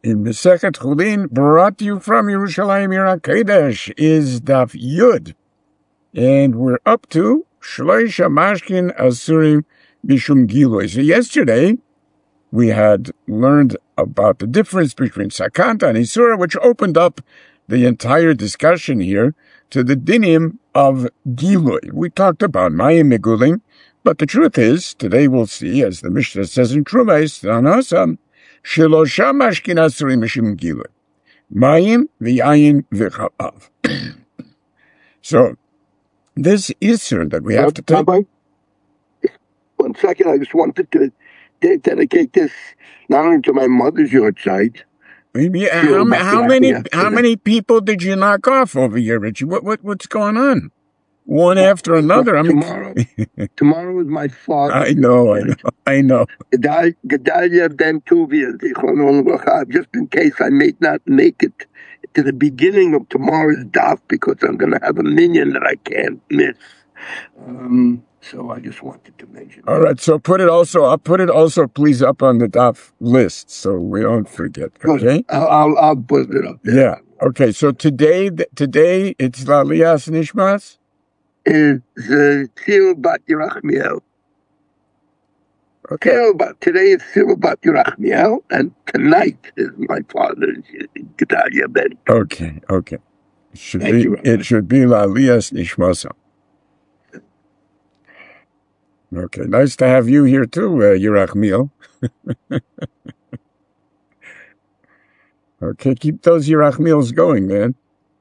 In Masechet Chulin, brought to you from Yerushalayim Yer HaKodesh, is Daf Yud. And we're up to Shloisha Mashkin Asurim Mishum Gilui. So yesterday, we had learned about the difference between Sakanta and Isura, which opened up the entire discussion here to the dinim of Gilui. We talked about Mayim Megulim, but the truth is, today we'll see, as the Mishnah says in Trumais, Tanasam, Shelosha Mashkin Asurim Mishum Gilui. Mayim v'yayin v'chalav. So, this Isur that we have to take... Rabbi, 1 second, I just wanted to dedicate this not only to my mother's yahrzeit. How many people did you knock off over here, Richie? What's going on? One after another. Tomorrow is my father. I know. Gedalia ben Tuvia, just in case I may not make it to the beginning of tomorrow's daf, because I'm going to have a minion that I can't miss. So I just wanted to mention. All right, so I'll put it also, please, up on the daf list, so we don't forget. Okay, I'll put it up there. Yeah. Okay. So today it's Lalias Nishmas. Is Sil Bat Yerachmiel. Okay. Today is Sil Bat Yerachmiel, and tonight is my father's Gedalia ben. Okay. It should be Lalias Nishmasa. Okay, nice to have you here too, Yerachmiel. Okay, keep those Yerachmiels going, man.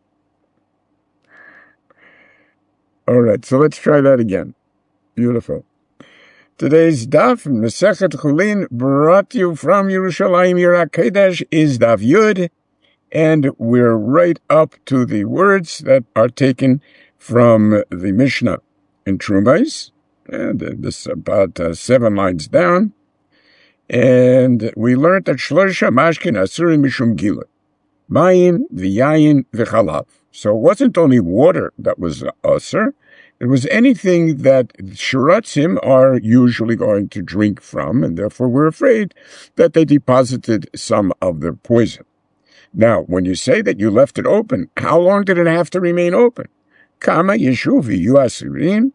All right, so let's try that again. Beautiful. Today's daf, Masechet Chulin, brought to you from Yerushalayim Yer HaKodesh, is Daf Yud, and we're right up to the words that are taken from the Mishnah in Trumais. And this is about 7 lines down. And we learned that Shlosha Mashkin Asurim Mishum Gilui. Mayim v'yayin v'chalav. So it wasn't only water that was asur. It was anything that shiratzim are usually going to drink from, and therefore we're afraid that they deposited some of their poison. Now, when you say that you left it open, how long did it have to remain open? Kama yeshu v'yu asurim.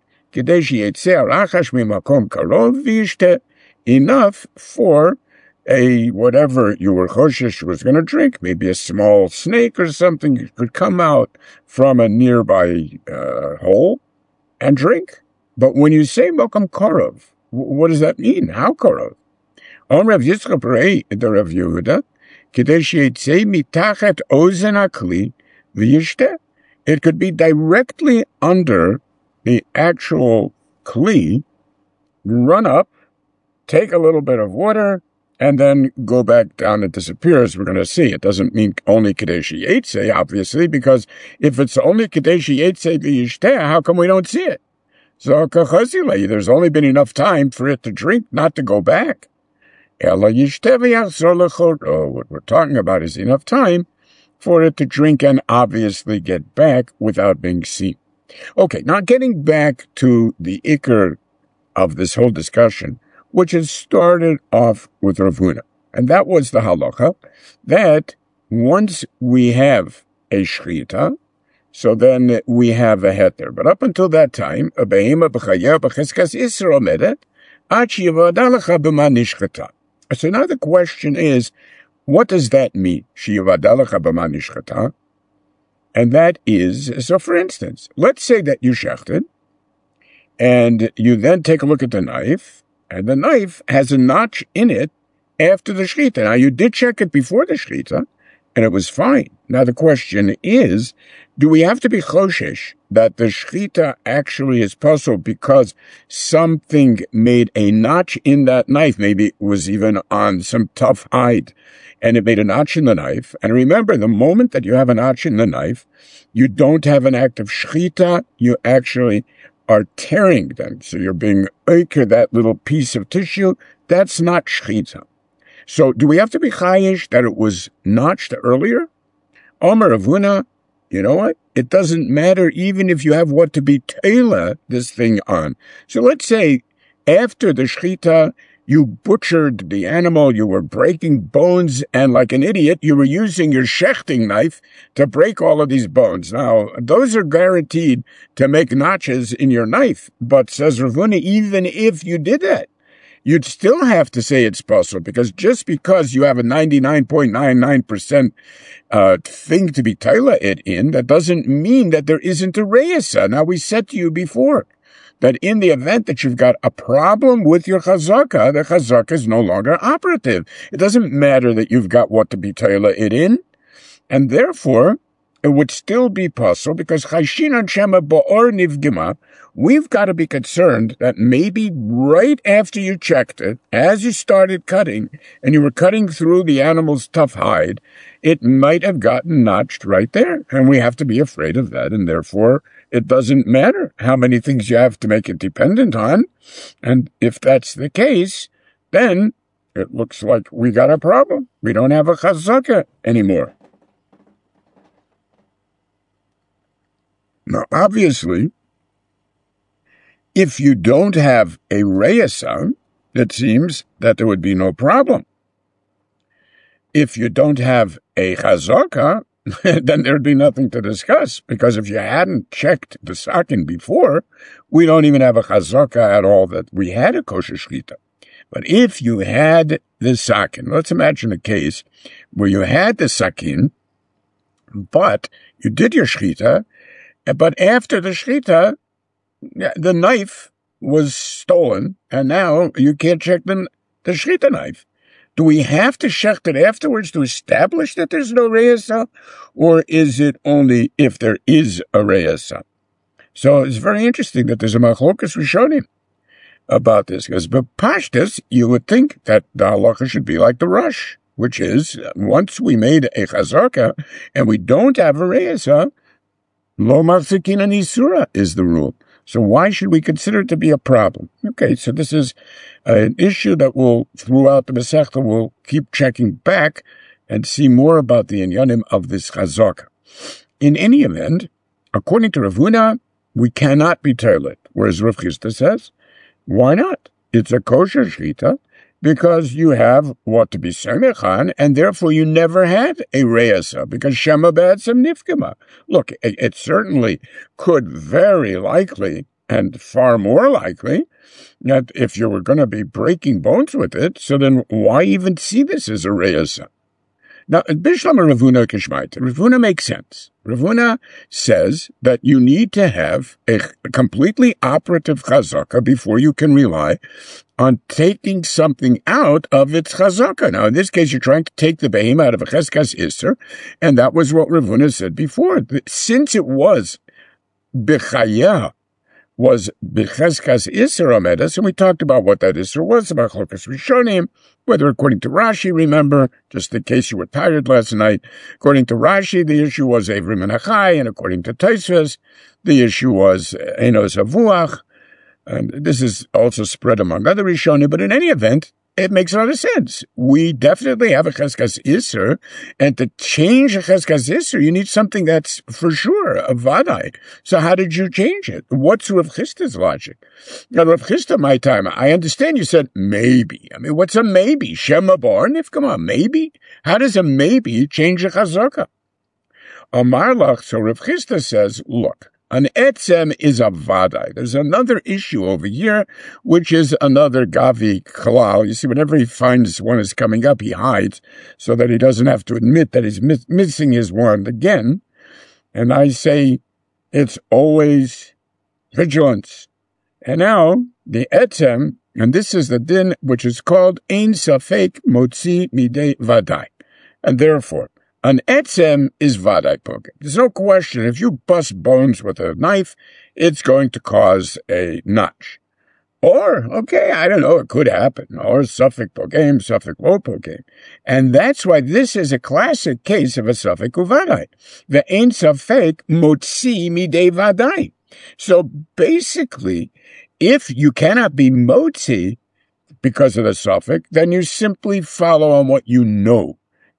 Enough for a whatever you were choshesh was going to drink, maybe a small snake or something could come out from a nearby hole and drink. But when you say mokum korov, what does that mean? How korov? Rav Yitzchak Rei the Rav Yehuda, kedei sheitzei mitachet ozen hakli v'yishteh. It could be directly under the actual kli, run up, take a little bit of water, and then go back down and disappear, as we're going to see. It doesn't mean only Kadeshi Yetze, obviously, because if it's only Kadeshi Yetze v'yishteh, how come we don't see it? So, there's only been enough time for it to drink, not to go back. What we're talking about is enough time for it to drink and obviously get back without being seen. Okay, now getting back to the ikar of this whole discussion, which has started off with Rav Huna, and that was the halacha that once we have a shchita, so then we have a heter. But up until that time, a behema b'chaya b'cheskas isra omedet ad sheyivada lecha b'ma nishchata. So now the question is, what does that mean? Sheyivada lecha b'ma nishchata. And that is, so for instance, let's say that you shechted, and you then take a look at the knife, and the knife has a notch in it after the shechita. Now, you did check it before the shechita, and it was fine. Now, the question is, do we have to be choshesh that the shechita actually is puzzled because something made a notch in that knife? Maybe it was even on some tough hide, and it made a notch in the knife. And remember, the moment that you have a notch in the knife, you don't have an act of shechita, you actually are tearing them. So you're being oiker, that little piece of tissue. That's not shechita. So do we have to be chayish that it was notched earlier? Omer Rav Huna, you know what? It doesn't matter even if you have what to be teila this thing on. So let's say after the shechita, You butchered the animal, you were breaking bones, and like an idiot, you were using your shechting knife to break all of these bones. Now, those are guaranteed to make notches in your knife, but says Rav Huna, even if you did that, you'd still have to say it's possible, because just because you have a 99.99% thing to be taila it in, that doesn't mean that there isn't a reisa. Now, we said to you before that in the event that you've got a problem with your chazaka, the chazaka is no longer operative. It doesn't matter that you've got what to be taila it in, and therefore it would still be possible, because chayshin and shema bo'or nivgima, we've got to be concerned that maybe right after you checked it, as you started cutting, and you were cutting through the animal's tough hide, it might have gotten notched right there, and we have to be afraid of that, and therefore it doesn't matter how many things you have to make it dependent on, and if that's the case, then it looks like we got a problem. We don't have a chazaka anymore. Now, obviously, if you don't have a reisa, it seems that there would be no problem. If you don't have a chazaka, then there'd be nothing to discuss, because if you hadn't checked the sakin before, we don't even have a chazaka at all that we had a kosher shchita. But if you had the sakin, let's imagine a case where you had the sakin, but you did your shchita, but after the shchita, the knife was stolen, and now you can't check the shchita knife. Do we have to shecht it afterwards to establish that there's no reisa, or is it only if there is a reisa? So it's very interesting that there's a machlokas rishonim about this, because b'pashtus you would think that the halacha should be like the Rush, which is once we made a chazaka and we don't have a reisa, lo machzikin anisura is the rule. So why should we consider it to be a problem? Okay, so this is an issue that will, throughout the Masechta, we'll keep checking back and see more about the inyanim of this chazaka. In any event, according to Rav Huna, we cannot be tailit, whereas Rav Chisda says, why not? It's a kosher shchita, because you have what to be semechan, and therefore you never had a reisa, because shema b'etzem nifgama. Look, it certainly could very likely, and far more likely, that if you were going to be breaking bones with it, so then why even see this as a reisa? Now, Bishlam Rav Huna Kishmaita, Rav Huna makes sense. Rav Huna says that you need to have a completely operative chazaka before you can rely on taking something out of its chazaka. Now, in this case, you're trying to take the behemoth out of a cheskas iser, and that was what Rav Huna said before. Since it was b'chayah, was b'cheskas iser amedas, and we talked about what that iser was, about chlokas rishonim, whether according to Rashi, remember, just in case you were tired last night, according to Rashi, the issue was Evrim and Achai, and according to Tosfos, the issue was Enos Avuach, and this is also spread among other rishonim, but in any event, it makes a lot of sense. We definitely have a cheskas iser, and to change a cheskas iser, you need something that's for sure a vadai. So how did you change it? What's Rav Chisda's logic? Now, Rav Chisda, my time, I understand you said maybe. I mean, what's a maybe? Shema bar nifgama, maybe? How does a maybe change a chazaka? Amar lach, so Rav Chisda says, look, an etzem is a vadai. There's another issue over here, which is another gavi klal. You see, whenever he finds one is coming up, he hides so that he doesn't have to admit that he's missing his one again. And I say, it's always vigilance. And now, the etzem, and this is the din which is called ein safek motzi midei vadai. And therefore, an etzem is vadai poker. There's no question, if you bust bones with a knife, it's going to cause a notch. Or, okay, I don't know, it could happen. Or suffik pogam, suffik lo pogam. And that's why this is a classic case of a suffik uvadai. The ein safek motzi midei vadai. So basically, if you cannot be motzi because of the suffik, then you simply follow on what you know.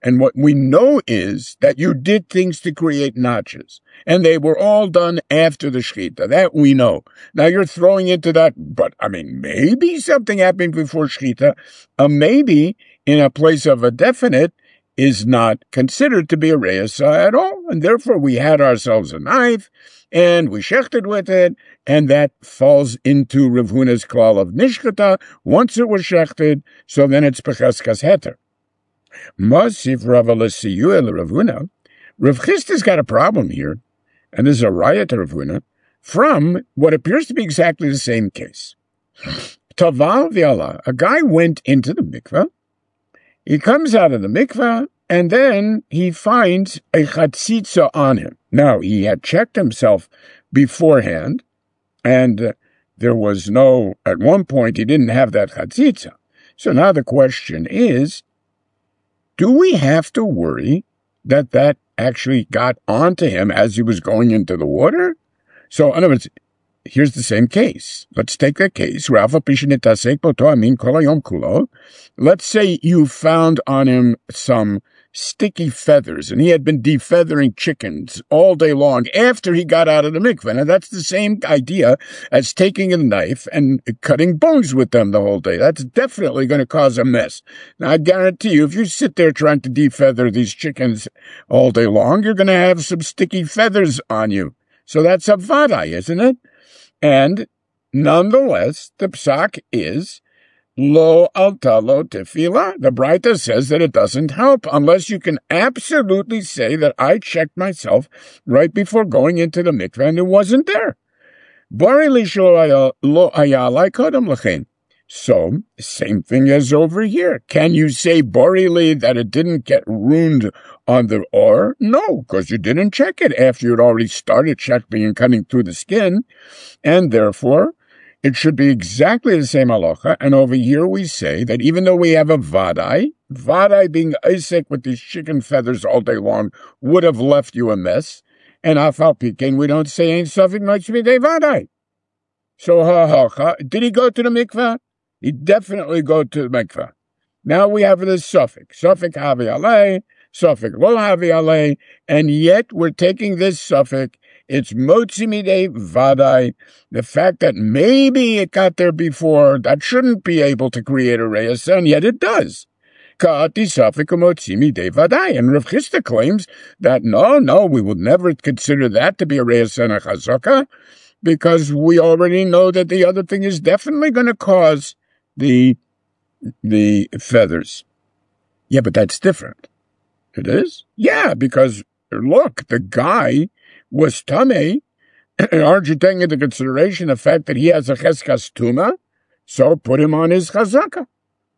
And what we know is that you did things to create notches. And they were all done after the shechita. That we know. Now you're throwing into that, but maybe something happened before shechita. A maybe in a place of a definite is not considered to be a reisa at all. And therefore we had ourselves a knife and we shechted with it. And that falls into Rav Huna's klal of nishchata. Once it was shechted, so then it's becheskas heter. Masif Rav Alessiyuel Rav Huna. Rav Chisda's got a problem here, and this is a riot to Rav Huna, from what appears to be exactly the same case. Taval v'ala, a guy went into the mikveh, he comes out of the mikveh, and then he finds a chatzitza on him. Now, he had checked himself beforehand, and there was at one point he didn't have that chatzitza. So now the question is, do we have to worry that actually got onto him as he was going into the water? So, in other words, here's the same case. Let's take the case. Let's say you found on him some sticky feathers, and he had been defeathering chickens all day long after he got out of the mikveh. Now, that's the same idea as taking a knife and cutting bones with them the whole day. That's definitely going to cause a mess. Now, I guarantee you, if you sit there trying to defeather these chickens all day long, you're going to have some sticky feathers on you. So that's a vaday, isn't it? And nonetheless, the psak is lo alta lo tefillah. The Braita says that it doesn't help unless you can absolutely say that I checked myself right before going into the mikveh and it wasn't there. Bari li lo ayalai kodem lechein. So, same thing as over here. Can you say borili that it didn't get ruined on the or? No, because you didn't check it after you'd already started checking and cutting through the skin. And therefore, it should be exactly the same halacha. And over here we say that even though we have a vaday being Isaac with these chicken feathers all day long would have left you a mess. And afal pikin, we don't say ain't safek much midei vaday. So halacha, did he go to the mikveh? He definitely go to the mikveh. Now we have this safek havi alei, safek lo havi alei, and yet we're taking this safek. It's motzi midei vaday. The fact that maybe it got there before, that shouldn't be able to create a reis, and yet it does. Ka'ati safek motzi midei vaday. And Rav Chisda claims that no, we would never consider that to be a reis and a chazaka, because we already know that the other thing is definitely going to cause the feathers. Yeah, but that's different. It is? Yeah, because look, the guy was tamei. Aren't you taking into consideration the fact that he has a cheskas tuma? So put him on his chazaka.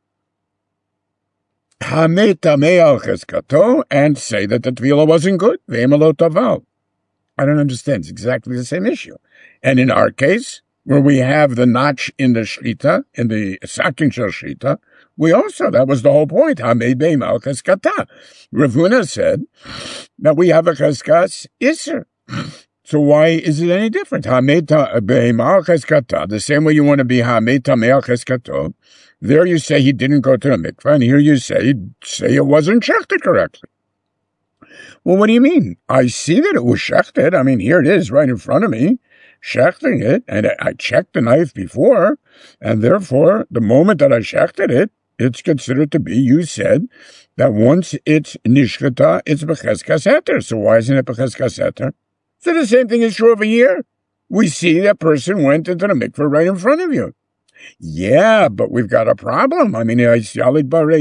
Hamei tamei al cheskato, and say that the tvila wasn't good. Ve'emalo taval. I don't understand. It's exactly the same issue. And in our case, where we have the notch in the shechita, in the sakin shel shechita, we also, that was the whole point. Hamei beim al cheskata. Rav Huna said that we have a cheskas iser. So why is it any different? Hamei beim al cheskata, the same way you want to be hamei tamei al cheskato. There you say he didn't go to the mikveh, and here you say it wasn't shechted correctly. Well, what do you mean? I see that it was shechted. I mean, here it is right in front of me, shechting it, and I checked the knife before, and therefore, the moment that I shechted it, it's considered to be, you said, that once it's nishchata, it's becheskas heter. So why isn't it becheskas heter? So the same thing is true over here. We see that person went into the mikveh right in front of you. Yeah, but we've got a problem. I mean, there's a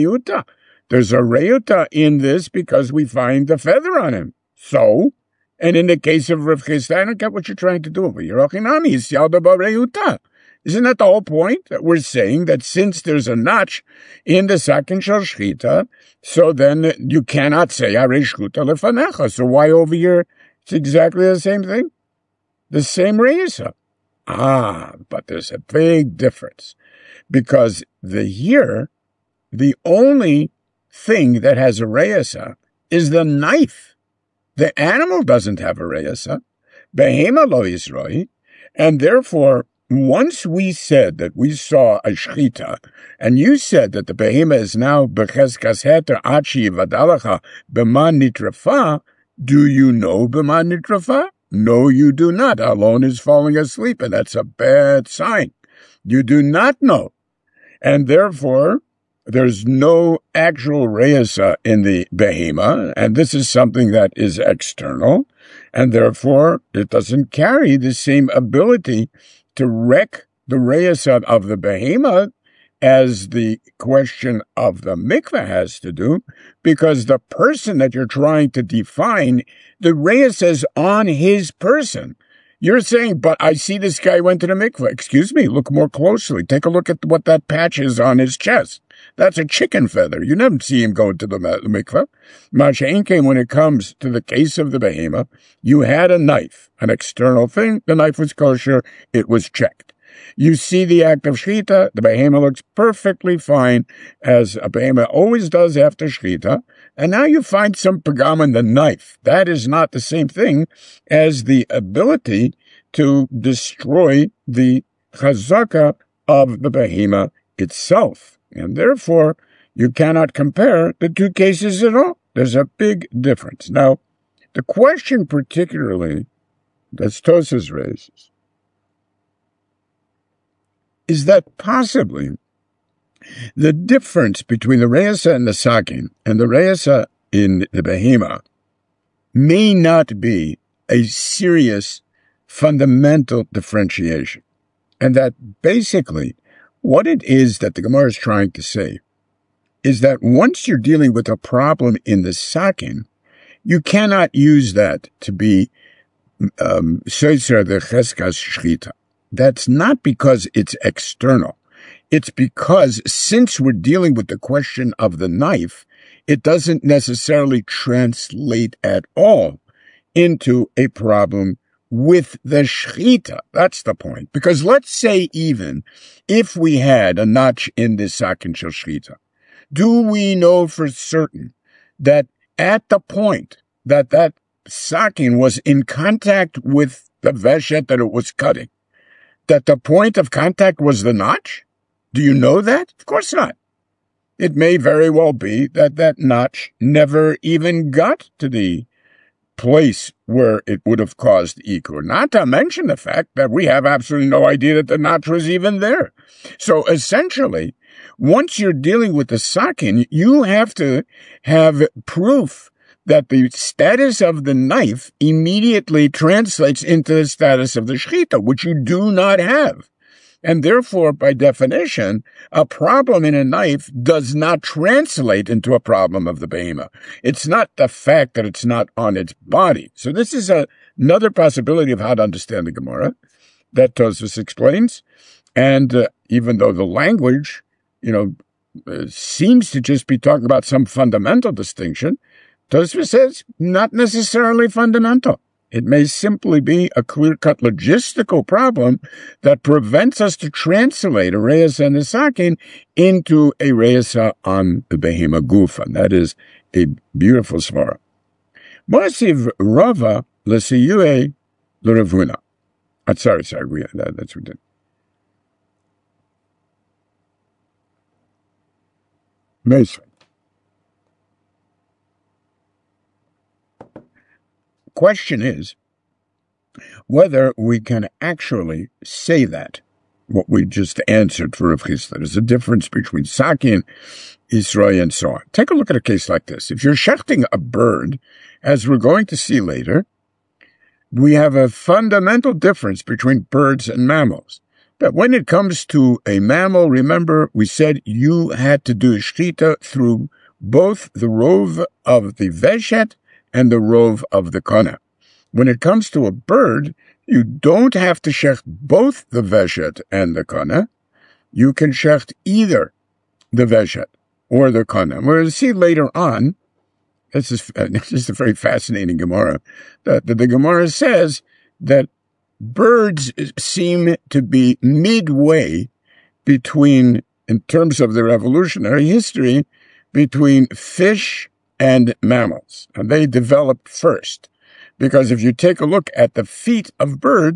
reyuta in this because we find the feather on him. So, and in the case of Rav Chisda, I don't get what you're trying to do over here. Isn't that the whole point? That we're saying that since there's a notch in the sakin shel shechita, so then you cannot say harei shchuta lefanecha. So why over here it's exactly the same thing? The same reisa. But there's a big difference. Because the only thing that has a reisa is the knife. The animal doesn't have a reisa. Behema lo yisroi. And therefore, once we said that we saw a shchita, and you said that the behema is now becheskas heter achi vadalacha b'man nitrafa, do you know b'man nitrafa? No, you do not. Alon is falling asleep, and that's a bad sign. You do not know. And therefore, there's no actual reisa in the behema, and this is something that is external, and therefore it doesn't carry the same ability to wreck the reisa of the behema as the question of the mikveh has to do, because the person that you're trying to define, the reisa is on his person. You're saying, but I see this guy went to the mikveh. Excuse me, look more closely. Take a look at what that patch is on his chest. That's a chicken feather. You never see him go to the mikveh. Masha'inkein, when it comes to the case of the behema, you had a knife, an external thing. The knife was kosher. It was checked. You see the act of shchita. The behema looks perfectly fine, as a behema always does after shchita. And now you find some pagam in the knife. That is not the same thing as the ability to destroy the chazaka of the behema itself. And therefore, you cannot compare the two cases at all. There's a big difference. Now, the question particularly that Tosas raises is that possibly the difference between the reisa and the sakin and the reisa in the behema may not be a serious fundamental differentiation. And that basically what it is that the Gemara is trying to say is that once you're dealing with a problem in the sakin, you cannot use that to be soiser the cheskas shchita. That's not because it's external. It's because since we're dealing with the question of the knife, it doesn't necessarily translate at all into a problem with the shchita. That's the point. Because let's say even if we had a notch in this sakin shel shchita, do we know for certain that at the point that that sakin was in contact with the veshet that it was cutting, that the point of contact was the notch? Do you know that? Of course not. It may very well be that that notch never even got to the place where it would have caused ikur. Not to mention the fact that we have absolutely no idea that the notch was even there. So essentially, once you're dealing with the sakin, you have to have proof that the status of the knife immediately translates into the status of the shchita, which you do not have. And therefore, by definition, a problem in a knife does not translate into a problem of the behema. It's not the fact that it's not on its body. So this is another possibility of how to understand the Gemara that Tosfos explains. And even though the language, seems to just be talking about some fundamental distinction, Tosfos says not necessarily fundamental. It may simply be a clear-cut logistical problem that prevents us to translate a reisa and a sakin into a reisa on the behema gufa. And that is a beautiful svara. Masiv Rava l'siyue l'Ravuna. Sorry, that's what we did. Amazing. Question is whether we can actually say that, what we just answered for Rav Chisda. There's a difference between sakin, Israel, and so on. Take a look at a case like this. If you're shechting a bird, as we're going to see later, we have a fundamental difference between birds and mammals. But when it comes to a mammal, remember, we said you had to do shchita through both the rov of the veshet and the rov of the kana. When it comes to a bird, you don't have to shecht both the veshet and the kana. You can shecht either the veshet or the kana. We're going to see later on, this is a very fascinating Gemara, that the Gemara says that birds seem to be midway between, in terms of their evolutionary history, between fish and mammals. And they developed first. Because if you take a look at the feet of birds,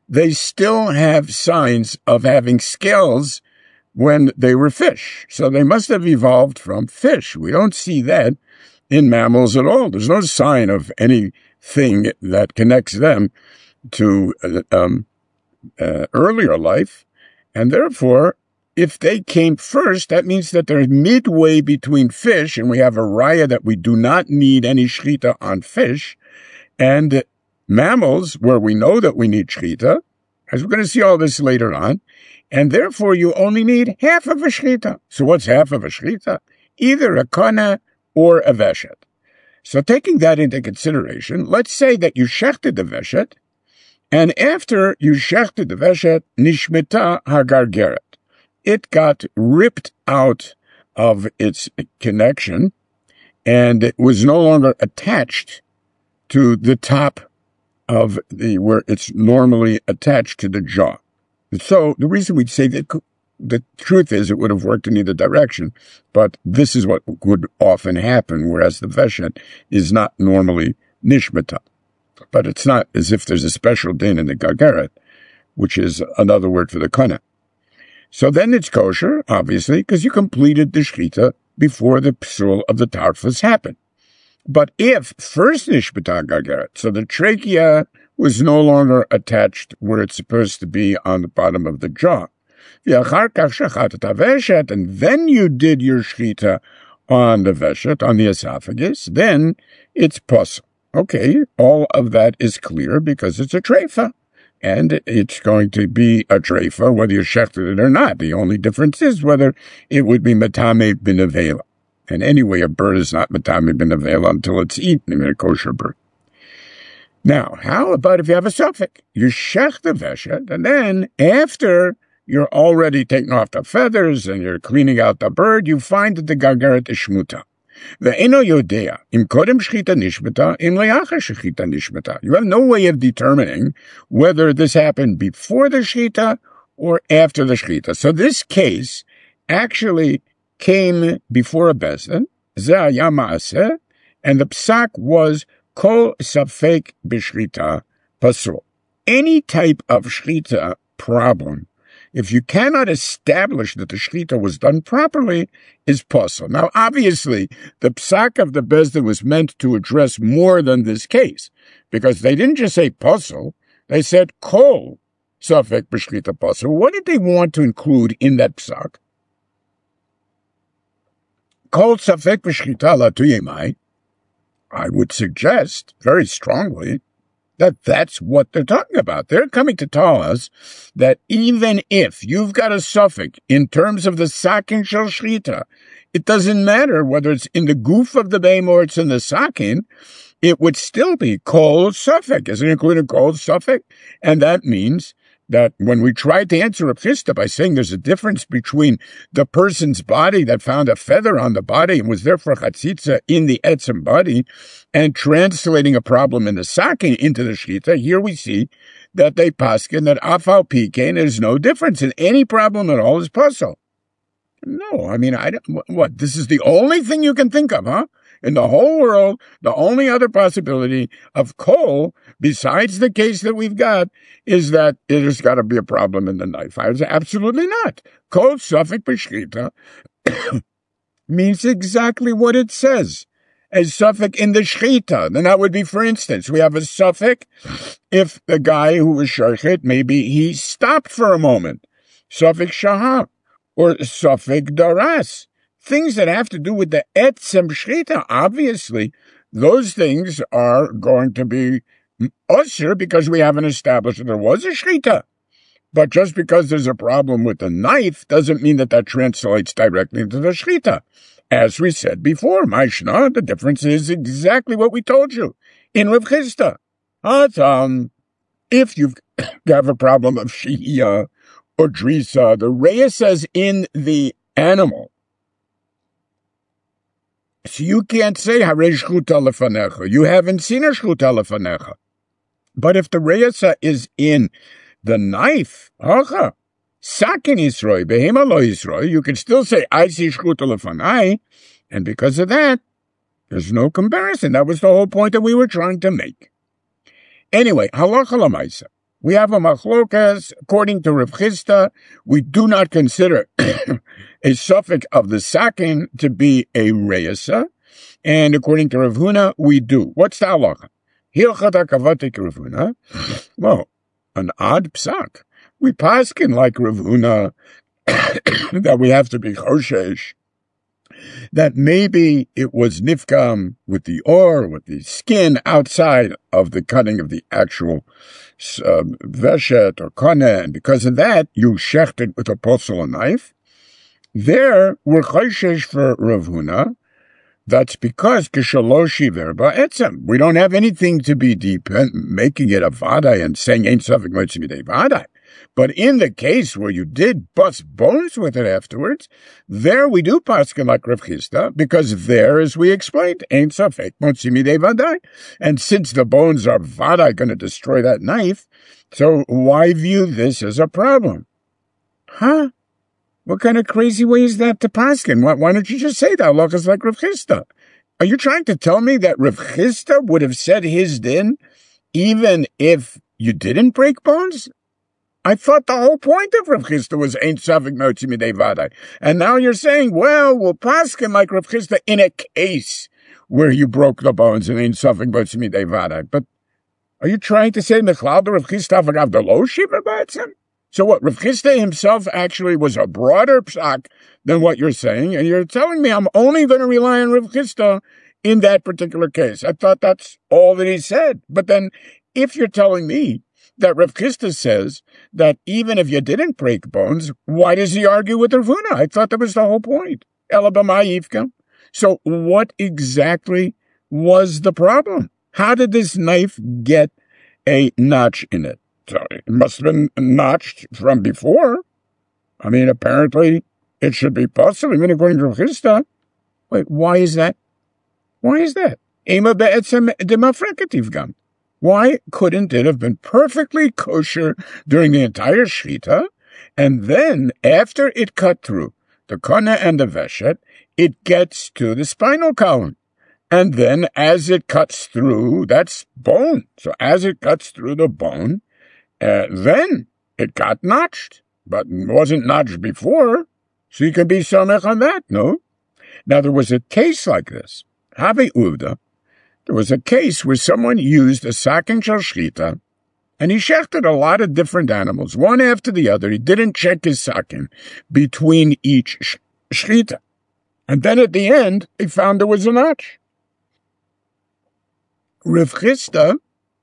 they still have signs of having scales when they were fish. So they must have evolved from fish. We don't see that in mammals at all. There's no sign of anything that connects them to earlier life. And therefore, if they came first, that means that they're midway between fish, and we have a raya that we do not need any shechita on fish, and mammals, where we know that we need shechita, as we're going to see all this later on, and therefore you only need half of a shechita. So what's half of a shechita? Either a kana or a veshet. So taking that into consideration, let's say that you shechted the veshet, and after you shechted the veshet, nishmeta hagargeret. It got ripped out of its connection, and it was no longer attached to the top of where it's normally attached to the jaw. So the reason we'd say that the truth is it would have worked in either direction, but this is what would often happen, whereas the veshet is not normally nishmata. But it's not as if there's a special din in the gargeret, which is another word for the kana. So then it's kosher, obviously, because you completed the shechita before the psul of the tarfus happened. But if first nishmata gargeret, so the trachea was no longer attached where it's supposed to be on the bottom of the jaw, and then you did your shechita on the veshet, on the esophagus, then it's pos. Okay, all of that is clear because it's a treifa. And it's going to be a treifa whether you shechted it or not. The only difference is whether it would be metame bin avela. And anyway, a bird is not metame bin avela until it's eaten, in a kosher bird. Now, how about if you have a suffix? You shech the veshet, and then after you're already taking off the feathers and you're cleaning out the bird, you find that the gargeret is shmuta. Ve'eno yodea im kodem shechita nishmata im le'achar shechita nishmata. You have no way of determining whether this happened before the shechita or after the shechita. So this case actually came before a bezdin, ze haya ma'aseh, and the psak was kol safek b'shechita pasul. Any type of shechita problem, if you cannot establish that the shechita was done properly, is pasul. Now, obviously, the psak of the bezdin was meant to address more than this case, because they didn't just say pasul, they said kol safek b'shechita pasul. What did they want to include in that psak? Kol safek b'shechita la tuyemai. I would suggest very strongly that that's what they're talking about. They're coming to tell us that even if you've got a suffix in terms of the sakin shel shechita, it doesn't matter whether it's in the goof of the beim or it's in the sakin, it would still be kol suffix. Isn't it included kol suffix? And that means that when we tried to answer Rav Chisda by saying there's a difference between the person's body that found a feather on the body and was there for chatzitza in the etzem body and translating a problem in the sakin into the shechita, here we see that they paskin that afal pikein, there's no difference in any problem at all is pasul. No, I mean, what? This is the only thing you can think of, huh? In the whole world, the only other possibility of kol, besides the case that we've got, is that there's got to be a problem in the knife. I say, absolutely not. Kol safek b'shechita means exactly what it says. A suffix in the shechita. Then that would be, for instance, we have a suffix if the guy who was shochet, maybe he stopped for a moment. Suffix shahar or suffix daras. Things that have to do with the etzem shechita, obviously, those things are going to be usher because we haven't established that there was a shechita. But just because there's a problem with the knife doesn't mean that that translates directly into the shechita. As we said before, Maishna, the difference is exactly what we told you in Rav Chisda. If you have a problem of shihiyah or drisa, the Reya says in the animal, so you can't say, Harei shchuta lefanecha. You haven't seen a shchuta lefanecha. But if the reyasa is in the knife, sakin Yisroi, behema lo Yisroi, you can still say, I see shchuta lefanai. And because of that, there's no comparison. That was the whole point that we were trying to make. Anyway, halacha lamaisa. We have a machlokas. According to Rav Chisda, we do not consider a suffix of the sakin to be a reisa, and according to Rav Huna, we do. What's the halacha? Hilchot hakavatik Rav Huna. Well, an odd psak. We paskin like Rav Huna that we have to be choshesh, that maybe it was nifkam with the or, with the skin outside of the cutting of the actual veshet or koneh, and because of that, you shecht it with a porcelain knife. There, we're choshesh for Rav Huna. That's because kishaloshi verba etzem. We don't have anything to be making it a vadai and saying ain't suffik motzimidei vadai. But in the case where you did bust bones with it afterwards, there we do paskin like Rav Chisda, because there, as we explained, ain't suffik motzimidei vadai. And since the bones are vadai going to destroy that knife, so why view this as a problem? Huh? What kind of crazy way is that to paskin? Why don't you just say that halachas like Rav Chisda? Are you trying to tell me that Rav Chisda would have said his din even if you didn't break bones? I thought the whole point of Rav Chisda was ain't suffik motzimidei vadai. And now you're saying, well, we'll paskin like Rav Chisda in a case where you broke the bones and ain't suffik motzimidei vadai. But are you trying to say Mechlal Rav Chisda v'gav the lo shiva b'atzem? So what, Rav Chisda himself actually was a broader psak than what you're saying, and you're telling me I'm only going to rely on Rav Chisda in that particular case. I thought that's all that he said. But then, if you're telling me that Rav Chisda says that even if you didn't break bones, why does he argue with Rav Huna? I thought that was the whole point. Ela b'ma yifka. So what exactly was the problem? How did this knife get a notch in it? So it must have been notched from before. I mean, apparently it should be possible, even according to Rav Chisda. Wait, why is that? Why is that? Ema be'etzem demafreket tivgam. Why couldn't it have been perfectly kosher during the entire shechita, and then after it cut through the koneh and the veshet, it gets to the spinal column? And then as it cuts through, that's bone. So as it cuts through the bone, then it got notched, but it wasn't notched before, so you can be samech on that, no? Now, there was a case like this. Havi Uvda, there was a case where someone used a sakin shel shchita, and he shechted a lot of different animals, one after the other. He didn't check his sakin between each shchita. And then at the end, he found there was a notch. Rav Chisda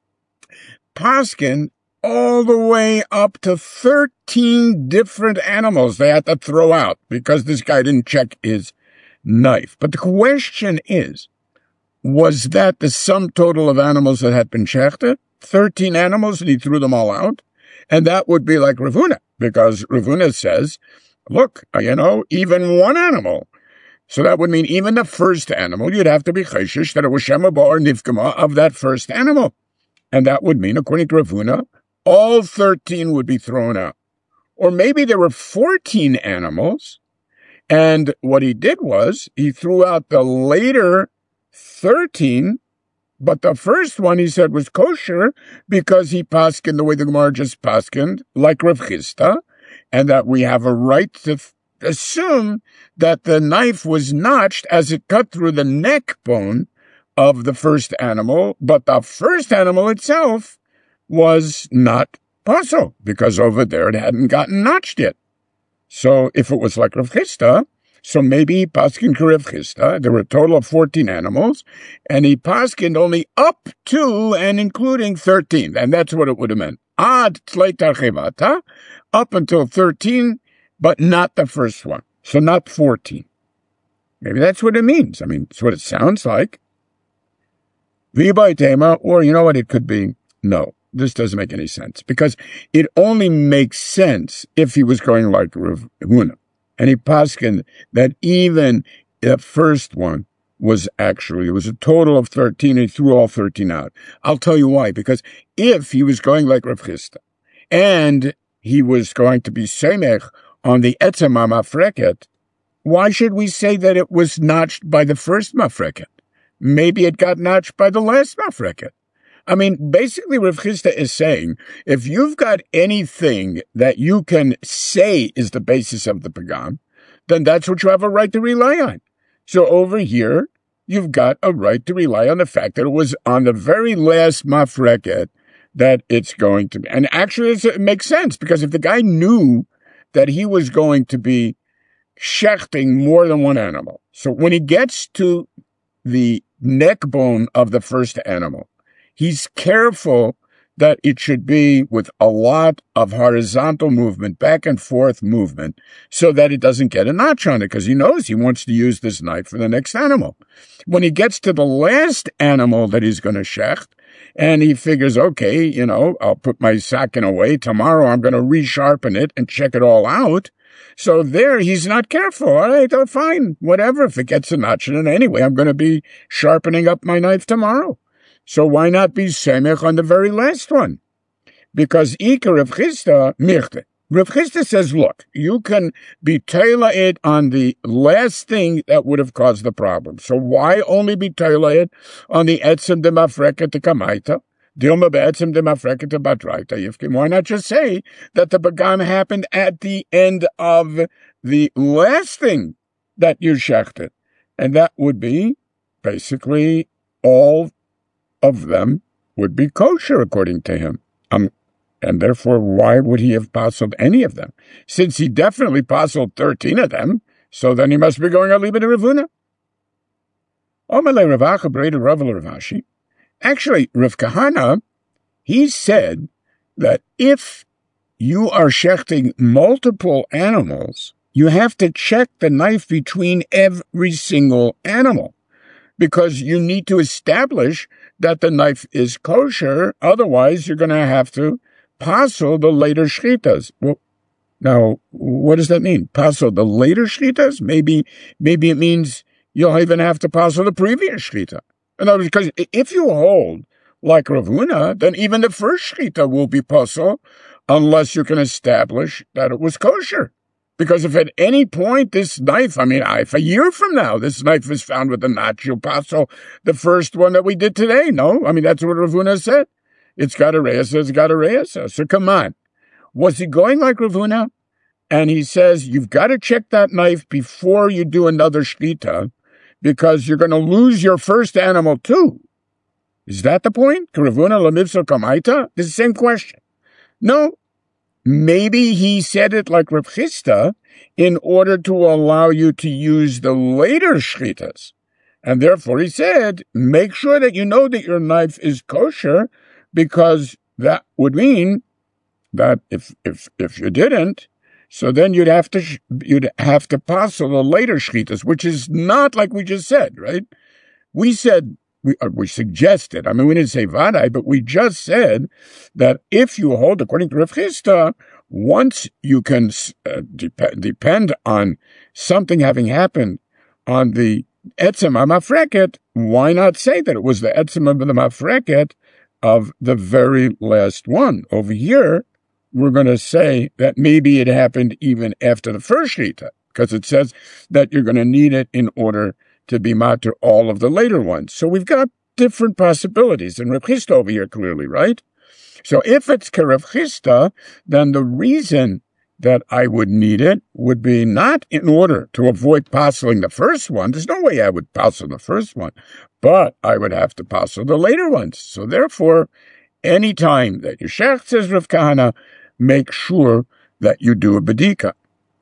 paskin all the way up to 13 different animals they had to throw out because this guy didn't check his knife. But the question is, was that the sum total of animals that had been shechted? 13 animals, and he threw them all out? And that would be like Rav Huna, because Rav Huna says, look, even one animal. So that would mean even the first animal, you'd have to be choshesh that it was shema ba'or nifkama of that first animal. And that would mean, according to Rav Huna, all 13 would be thrown out. Or maybe there were 14 animals, and what he did was he threw out the later 13, but the first one he said was kosher because he paskined the way the Gemara just paskined, like Rav Chisda, and that we have a right to assume that the knife was notched as it cut through the neck bone of the first animal, but the first animal itself was not possible because over there it hadn't gotten notched yet. So if it was like Rav Chisda, so maybe he paskined Rav Chisda. There were a total of 14 animals, and he paskined only up to and including 13, and that's what it would have meant. Ad tlei tarchevata, up until 13, but not the first one. So not 14. Maybe that's what it means. I mean, it's what it sounds like. V'yibaytema, or you know what it could be? No. This doesn't make any sense, because it only makes sense if he was going like Rav Huna. And he paskined that even the first one was actually, it was a total of 13, and he threw all 13 out. I'll tell you why, because if he was going like Rav Chisda, and he was going to be semech on the etzem mafreket, why should we say that it was notched by the first mafreket? Maybe it got notched by the last mafreket. I mean, basically, Rav Chisda is saying, if you've got anything that you can say is the basis of the pagam, then that's what you have a right to rely on. So over here, you've got a right to rely on the fact that it was on the very last mafreket that it's going to be. And actually, it makes sense, because if the guy knew that he was going to be shechting more than one animal, so when he gets to the neck bone of the first animal, he's careful that it should be with a lot of horizontal movement, back and forth movement, so that it doesn't get a notch on it, because he knows he wants to use this knife for the next animal. When he gets to the last animal that he's going to shecht, and he figures, okay, I'll put my sacking away. Tomorrow I'm going to resharpen it and check it all out. So there, he's not careful. All right, fine, whatever. If it gets a notch in it anyway, I'm going to be sharpening up my knife tomorrow. So why not be semech on the very last one? Because Iker Rav Chisda mirte. Rav Chisda says, look, you can be teila it on the last thing that would have caused the problem. So why only be teila it on the etzem de mafreket de kamaita? Dilma be'etzem de mafreket de batraita yifkim. Why not just say that the bagam happened at the end of the last thing that you shechted? And that would be basically all of them would be kosher according to him. And therefore, why would he have puzzled any of them? Since he definitely puzzled 13 of them, so then he must be going aliba to Ravuna. Omele Ravacha Breda Ravel Ravashi. Actually, Rav Kahana, he said that if you are shechting multiple animals, you have to check the knife between every single animal, because you need to establish that the knife is kosher. Otherwise, you're going to have to passel the later shchitas. Well, now, what does that mean? Passel the later shchitas? Maybe it means you'll even have to passel the previous shchita. In other words, because if you hold like Rav Huna, then even the first shchita will be passel unless you can establish that it was kosher. Because if at any point this knife, if a year from now this knife is found with a notch, you'll passel the first one that we did today. No? That's what Rav Huna said. It's got a reisa, it's got a reisa. So come on. Was he going like Rav Huna? And he says, you've got to check that knife before you do another shchita, because you're going to lose your first animal too. Is that the point? Rav Huna lemivso kamaita? It's the same question. No. Maybe he said it like Rav Chisda in order to allow you to use the later shchitas. And therefore he said, make sure that you know that your knife is kosher, because that would mean that if you didn't, so then you'd have to passel the later shchitas, which is not like we just said, right? We said, we suggested, we didn't say vadai, but we just said that if you hold, according to Rav Chisda, once you can depend on something having happened on the etzem hamafreket, why not say that it was the etzem of the mafreket of the very last one? Over here, we're going to say that maybe it happened even after the first shita, because it says that you're going to need it in order to be matter all of the later ones. So we've got different possibilities, and Rav Chisda over here clearly, right? So if it's Rav Chisda, then the reason that I would need it would be not in order to avoid parceling the first one. There's no way I would parcel the first one, but I would have to parcel the later ones. So therefore, any time that you shecht, says Rav Kahana, make sure that you do a bedika.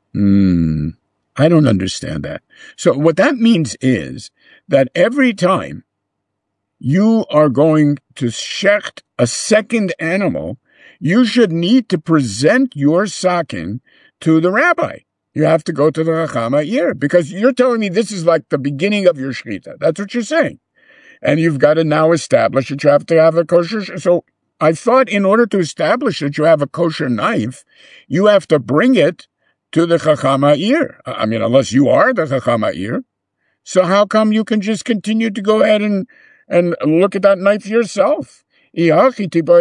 I don't understand that. So what that means is that every time you are going to shecht a second animal, you should need to present your sakin to the rabbi. You have to go to the Chacham Ha'ir, because you're telling me this is like the beginning of your shechita. That's what you're saying. And you've got to now establish that you have to have a kosher. So I thought in order to establish that you have a kosher knife, you have to bring it to the Chacham Ha'ir. Unless you are the Chacham Ha'ir. So how come you can just continue to go ahead and look at that knife yourself? Why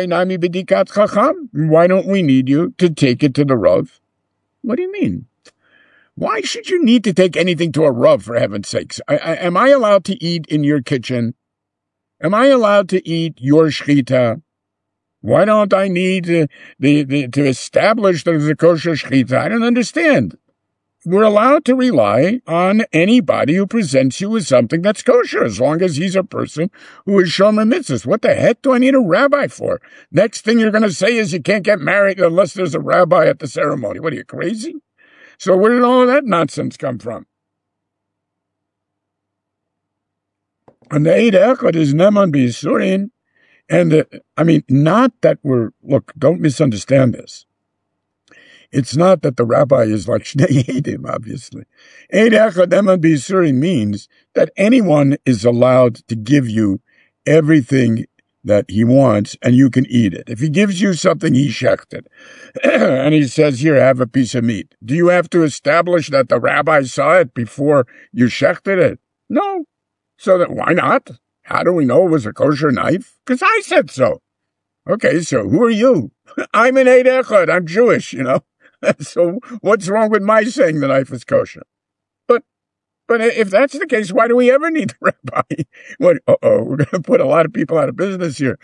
don't we need you to take it to the Rav? What do you mean? Why should you need to take anything to a Rav, for heaven's sakes? Am I allowed to eat in your kitchen? Am I allowed to eat your shchita? Why don't I need to establish that it's a kosher shchita? I don't understand. We're allowed to rely on anybody who presents you with something that's kosher, as long as he's a person who is shomer mitzvahs. What the heck do I need a rabbi for? Next thing you're going to say is you can't get married unless there's a rabbi at the ceremony. What, are you crazy? So where did all of that nonsense come from? And the Eid Echad is Neman B'Yisurin. And, not that look, don't misunderstand this. It's not that the rabbi is like Shnei Eidim, obviously. Eid Echad Neman B'Yisurin means that anyone is allowed to give you everything that he wants, and you can eat it. If he gives you something, he shechted, and he says, here, have a piece of meat. Do you have to establish that the rabbi saw it before you shechted it? No. So why not? How do we know it was a kosher knife? Because I said so. Okay, so who are you? I'm an Eid Echad. I'm Jewish, So what's wrong with my saying the knife is kosher? But if that's the case, why do we ever need the rabbi? We're going to put a lot of people out of business here.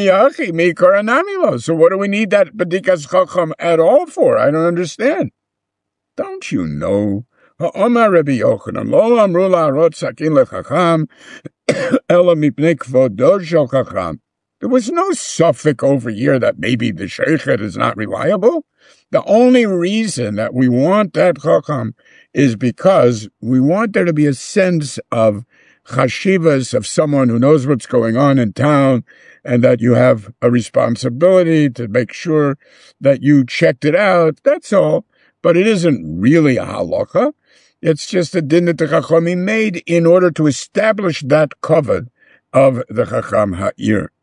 So what do we need that bedikas chacham at all for? I don't understand. Don't you know? Omar Rabbi Yochanan, lo amru la'arot sakin lechacham, ela mipnei kvodo shel chacham. There was no suffix over here that maybe the sheichet is not reliable. The only reason that we want that chacham is because we want there to be a sense of chashivas, of someone who knows what's going on in town, and that you have a responsibility to make sure that you checked it out. That's all. But it isn't really a halacha. It's just a din that the chachamim made in order to establish that kavod of the chacham ha'ir.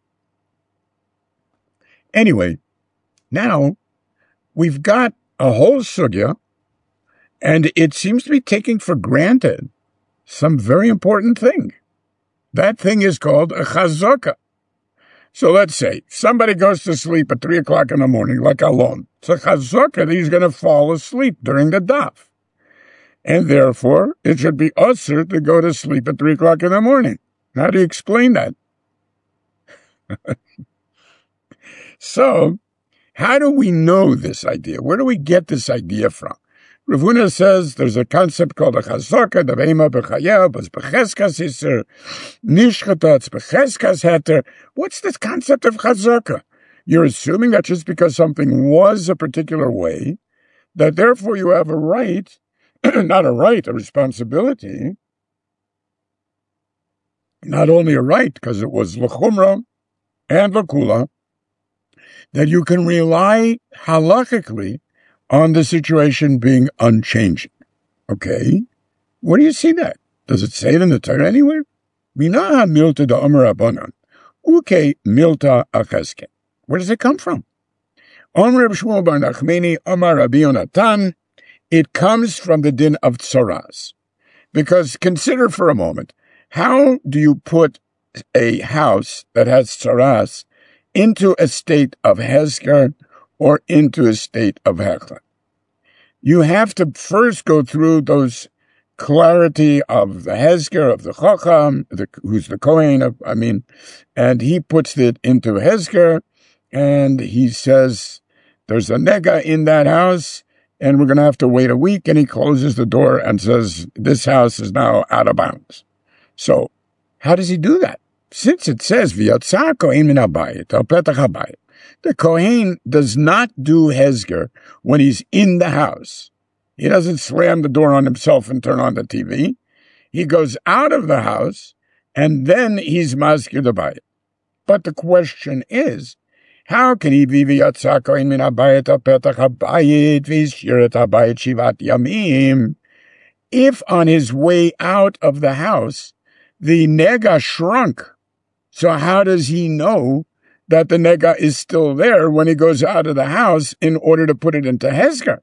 Anyway, now we've got a whole sugya, and it seems to be taking for granted some very important thing. That thing is called a chazaka. So let's say somebody goes to sleep at 3 o'clock in the morning, like Alon. It's a chazaka that he's going to fall asleep during the daf. And therefore, it should be usher to go to sleep at 3 o'clock in the morning. How do you explain that? So, how do we know this idea? Where do we get this idea from? Rav Huna says there's a concept called a chazaka, the ve'ema b'chaya, but b'cheskas iser, nishchata, it's b'cheskas heter. What's this concept of chazaka? You're assuming that just because something was a particular way, that therefore you have a right, not a right, a responsibility, not only a right, because it was l'chumra and l'kula, that you can rely halachically on the situation being unchanging. Okay? Where do you see that? Does it say it in the Torah anywhere? Mina milta da Omer Rabbanan. Uke milta acheske. Where does it come from? Omer Reb Shmuel bar Nachmani, Omer Rabbi Yonatan. It comes from the din of tzaras. Because consider for a moment, how do you put a house that has tzaras into a state of hezker or into a state of hechla? You have to first go through those clarity of the hezker, of the chacham, who's the kohen, and he puts it into hezker, and he says, there's a nega in that house, and we're going to have to wait a week, and he closes the door and says, this house is now out of bounds. So, how does he do that? Since it says, V'yatzah kohen min habayit, al petach habayit, the kohen does not do hezger when he's in the house. He doesn't slam the door on himself and turn on the TV. He goes out of the house, and then he's maskir the bayit. But the question is, how can he be v'yatzah kohen min habayit al petach habayit v'yishir habayit shivat yamim if on his way out of the house the nega shrunk? So how does he know that the nega is still there when he goes out of the house in order to put it into hezker?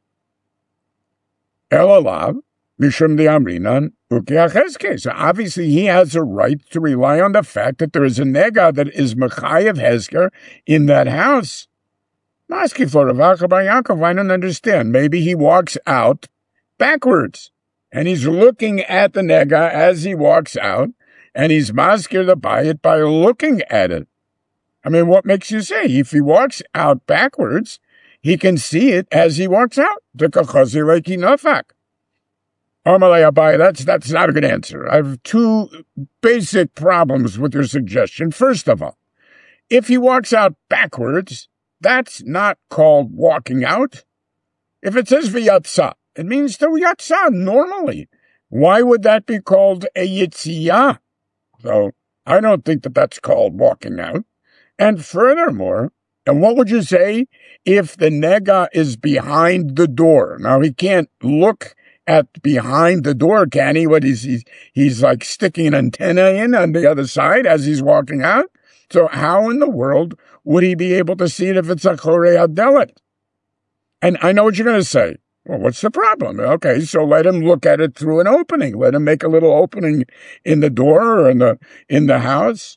Elalav mishum de'amrinan ukeachezke. So obviously he has a right to rely on the fact that there is a nega that is mechayev hezker in that house. Maski for Rav Acha bar Yaakov, I don't understand. Maybe he walks out backwards, and he's looking at the nega as he walks out, and he's maskir the bayit by looking at it. I mean, what makes you say if he walks out backwards, he can see it as he walks out? That's not a good answer. I have two basic problems with your suggestion. First of all, if he walks out backwards, that's not called walking out. If it says v'yatsa, it means to yatsa normally. Why would that be called a yitziyah? So I don't think that that's called walking out. And furthermore, and what would you say if the nega is behind the door? Now, he can't look at behind the door, can he? What he's like sticking an antenna in on the other side as he's walking out? So how in the world would he be able to see it if it's a chorei adelit? And I know what you're going to say. Well, what's the problem? Okay, so let him look at it through an opening. Let him make a little opening in the door or in the house.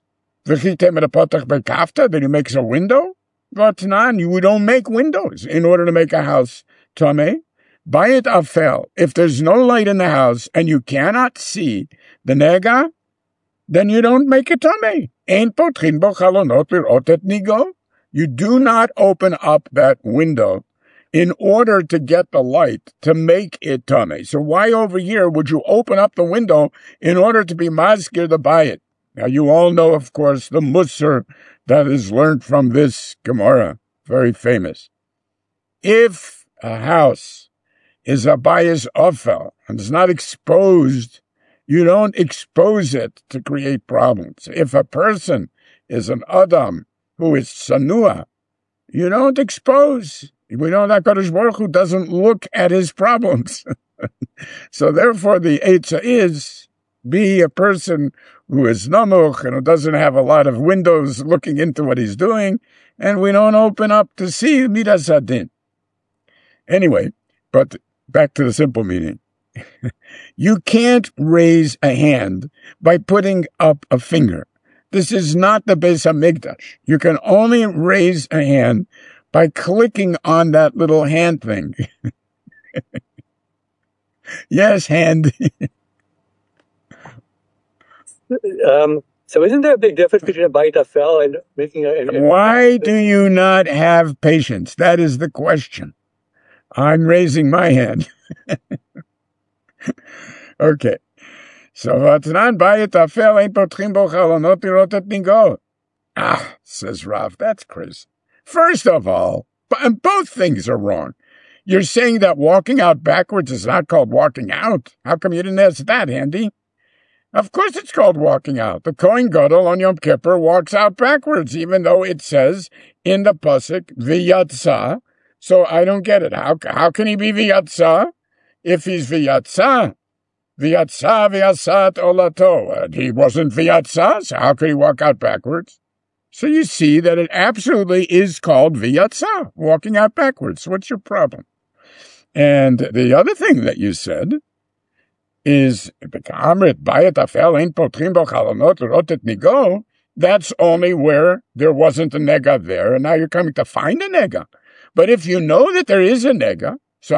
That he makes a window? We don't make windows in order to make a house tameh. Bayit afel. If there's no light in the house and you cannot see the nega, then you don't make it tameh. Ein potchin bo chalonot lirot et nigo. You do not open up that window in order to get the light to make it tameh. So why over here would you open up the window in order to be maskir the bayit? Now you all know, of course, the musar that is learned from this Gemara, very famous. If a house is a bayis ofel and is not exposed, you don't expose it to create problems. If a person is an adam who is sanua, you don't expose. We know that Kadosh Baruch Hu doesn't look at his problems. So therefore the eitzah is, be a person who is namuch and who doesn't have a lot of windows looking into what he's doing, and we don't open up to see midas hadin. Anyway, but back to the simple meaning. You can't raise a hand by putting up a finger. This is not the Beis HaMikdash. You can only raise a hand by clicking on that little hand thing. Yes, hand. So isn't there a big difference between a bayit afel and making a... Why do you not have patience? That is the question. I'm raising my hand. Okay. So vatnan bayit afel ein potchim bo chalonot lirot et nigo. Says Rav, that's crazy. First of all, and both things are wrong. You're saying that walking out backwards is not called walking out. How come you didn't ask that, Andy? Of course it's called walking out. The Kohen Gadol on Yom Kippur walks out backwards, even though it says in the pasuk v'yatsa. So I don't get it. How can he be v'yatsa if he's v'yatsa? V'yatsa v'yasat olato. He wasn't v'yatsa, so how could he walk out backwards? So you see that it absolutely is called v'yatsa, walking out backwards. What's your problem? And the other thing that you said is that's only where there wasn't a nega there, and now you're coming to find a nega. But if you know that there is a nega,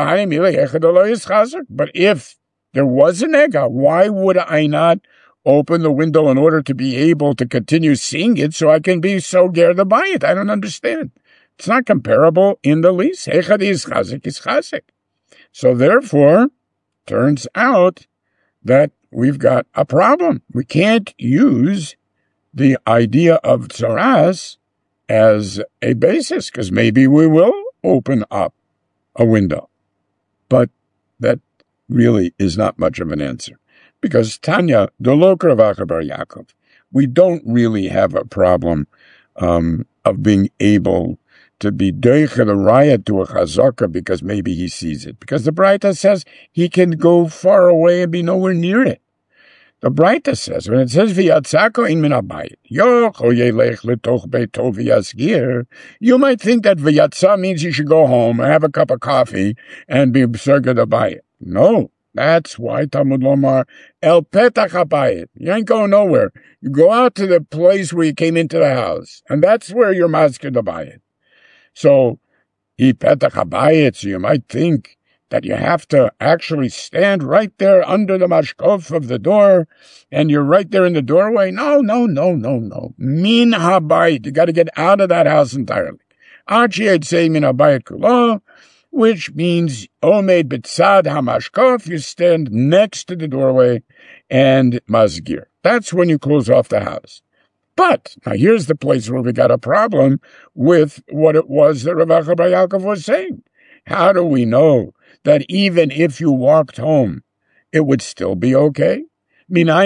but if there was a nega, why would I not open the window in order to be able to continue seeing it so I can be so ger the bayit? I don't understand. It's not comparable in the least. Echad is chazik. So therefore, turns out that we've got a problem. We can't use the idea of tzaras as a basis, because maybe we will open up a window. But that really is not much of an answer. Because Tanya, the Lokar of Bar Yaakov, we don't really have a problem of being able to be doiche the raya to a chazaka because maybe he sees it. Because the Braita says he can go far away and be nowhere near it. The Braita says, when it says v'yatzako in min habayit, yoch o yelech letoch beito v'yasgir, you might think that v'yatza means you should go home and have a cup of coffee and be b'serged habayit. No, that's why Talmud Lomar el petach habayit. You ain't going nowhere. You go out to the place where you came into the house, and that's where you're masked habayit. So, petach habayit, so you might think that you have to actually stand right there under the mashkof of the door, and you're right there in the doorway. No. Min habayit. You got to get out of that house entirely. Archie say min habayit kulo, which means omed betzad hamashkof. You stand next to the doorway and masgir. That's when you close off the house. But now here's the place where we got a problem with what it was that Rav Acha bar Yaakov was saying. How do we know that even if you walked home, it would still be okay? Or you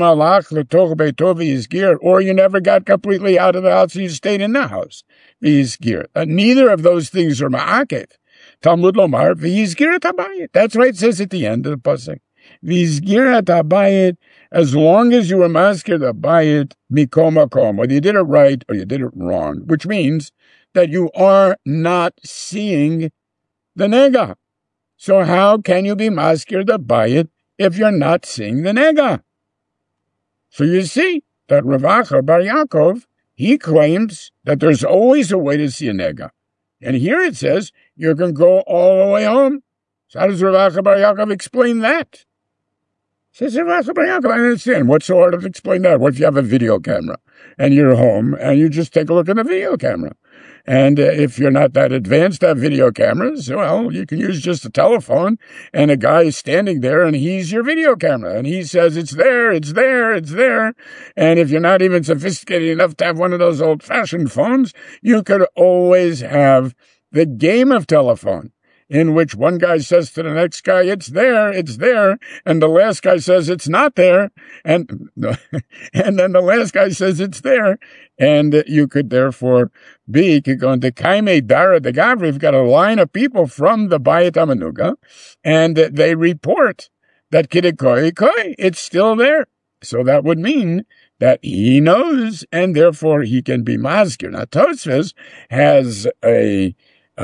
never got completely out of the house and you stayed in the house. Neither of those things are ma'akev. Talmud lomar v'yizgir et habayit. That's right, it says at the end of the pasuk. V'yizgir et habayit, as long as you were maskir the bayit mikom makom, whether you did it right or you did it wrong, which means that you are not seeing the nega. So how can you be maskir the bayit if you're not seeing the nega? So you see that Rav Acha bar Yaakov, he claims that there's always a way to see a nega. And here it says you can go all the way home. So how does Rav Acha bar Yaakov explain that? Says Rav Acha bar Yaakov, I understand. What's so hard to explain that? What if you have a video camera and you're home and you just take a look at the video camera? And if you're not that advanced at video cameras, well, you can use just a telephone, and a guy is standing there, and he's your video camera, and he says, it's there. And if you're not even sophisticated enough to have one of those old-fashioned phones, you could always have the game of telephone, in which one guy says to the next guy, it's there, and the last guy says it's not there, and then the last guy says it's there, and you could therefore could go into Kaimei Dara de Gavri. You've got a line of people from the Bayit Amanuga, and they report that Kidikoi Koi, it's still there. So that would mean that he knows, and therefore he can be Mazkir. Now, Tosfos has a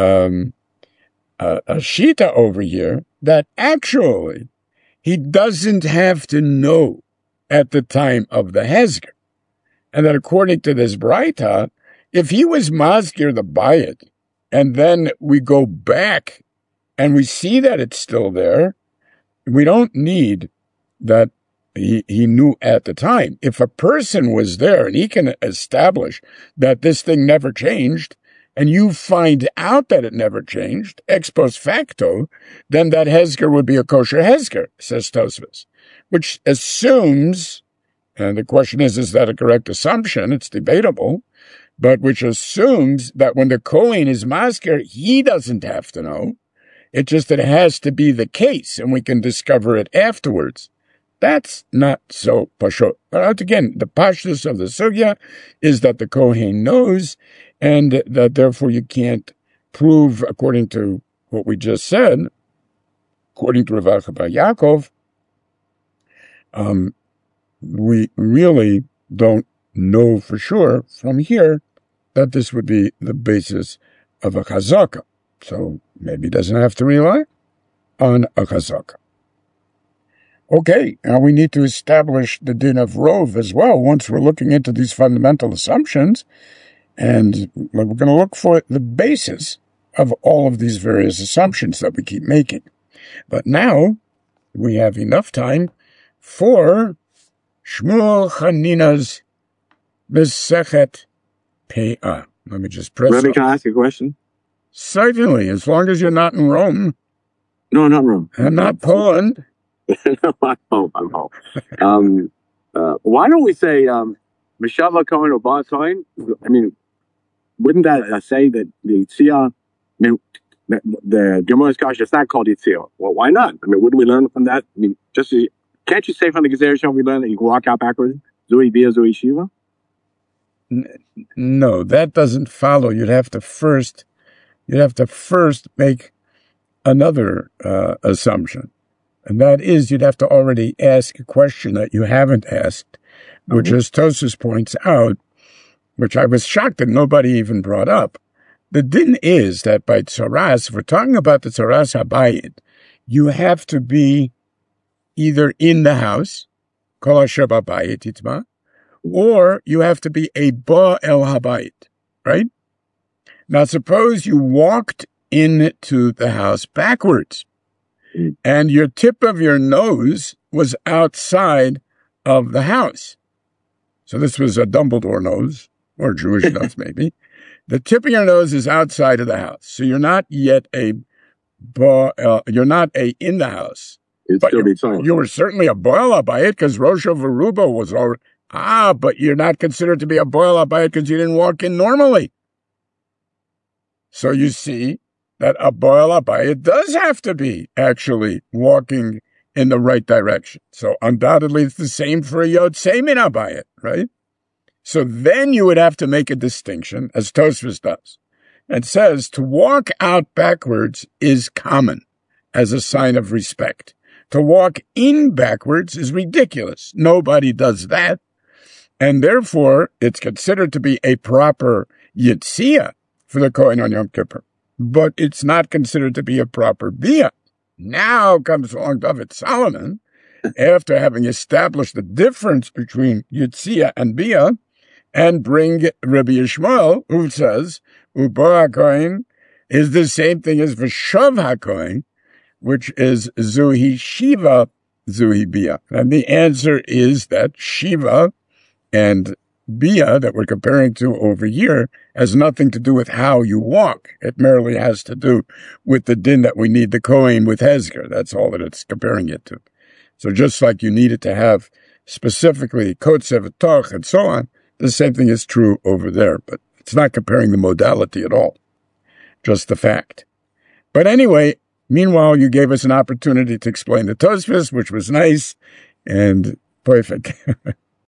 shita over here that actually he doesn't have to know at the time of the Hezger. And that according to this Braita, if he was Mazkir the Bayit, and then we go back and we see that it's still there, we don't need that he knew at the time. If a person was there and he can establish that this thing never changed, and you find out that it never changed, ex post facto, then that Hezger would be a kosher Hezger, says Tosfos, which assumes, and the question is that a correct assumption? It's debatable, but which assumes that when the Kohen is Masker, he doesn't have to know. It's just that it has to be the case, and we can discover it afterwards. That's not so pashut. But again, the pashtus of the sugya is that the Kohen knows, and that therefore you can't prove, according to what we just said, according to Rav Acha bar Yaakov, we really don't know for sure from here that this would be the basis of a chazaka. So maybe he doesn't have to rely on a chazaka. Okay, now we need to establish the din of rov as well once we're looking into these fundamental assumptions, and we're going to look for the basis of all of these various assumptions that we keep making. But now we have enough time for Shmuel Chanina's Mesechet Pe'ah. Let me just press. Rabbi, can I ask a question? Certainly, as long as you're not in Rome. No, not Rome. And not Poland. No, I'm home. Why don't we say Meshava Cohen or Bar Cohen? I mean, wouldn't that say that the Yitzhak, the Gemara's Kash is not called Yitzhak? Well, why not? I mean, wouldn't we learn from that? I mean, can't you say from the Gezer Shom we learn that you can walk out backwards? Zui Bia, Zui Shiva? No, that doesn't follow. You'd have to first make another assumption. And that is, you'd have to already ask a question that you haven't asked, which, as Tosfos points out, which I was shocked that nobody even brought up. The din is that by tzaras, if we're talking about the tzaras habayit, you have to be either in the house, kol asher babayit itma, or you have to be a ba el habayit, right? Now, suppose you walked into the house backwards. and your tip of your nose was outside of the house. So this was a Dumbledore nose, or Jewish nose maybe. The tip of your nose is outside of the house. So you're not yet in the house. But you were certainly a boiler by it because Rosh Varuba was already. But you're not considered to be a boiler by it because you didn't walk in normally. So you see that a boiler by it does have to be actually walking in the right direction. So undoubtedly it's the same for a Yotzei Min Habayit, right? So then you would have to make a distinction, as Tosfos does, and says to walk out backwards is common as a sign of respect. To walk in backwards is ridiculous. Nobody does that. And therefore, it's considered to be a proper Yitzia for the Kohen on Yom Kippur. But it's not considered to be a proper Bia. Now comes along David Solomon, after having established the difference between Yitzia and Bia, and bring Rabbi Yishmael, who says, Ubo HaKohen is the same thing as V'shav HaKohen, which is Zuhi Shiva, Zuhi Bia. And the answer is that Shiva and Bia that we're comparing to over here has nothing to do with how you walk. It merely has to do with the din that we need the Kohen with Hezker. That's all that it's comparing it to. So just like you needed to have specifically Kotzev Toch and so on, the same thing is true over there. But it's not comparing the modality at all, just the fact. But anyway, meanwhile, you gave us an opportunity to explain the Tosfos, which was nice and perfect.